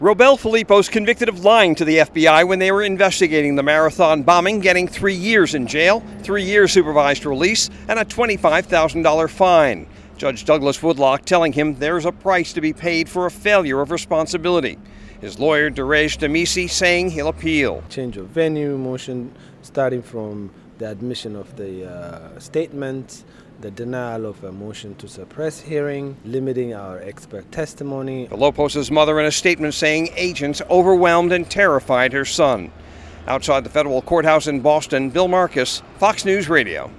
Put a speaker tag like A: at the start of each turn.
A: Robel Filippo's convicted of lying to the FBI when they were investigating the marathon bombing, getting 3 years in jail, 3 years supervised release, and a $25,000 fine. Judge Douglas Woodlock telling him there's a price to be paid for a failure of responsibility. His lawyer, Derej Demisi, saying he'll appeal.
B: Change of venue motion, starting from the admission of the statement, the denial of a motion to suppress hearing, limiting our expert testimony.
A: Filippo's mother in a statement saying agents overwhelmed and terrified her son. Outside the federal courthouse in Boston, Bill Marcus, Fox News Radio.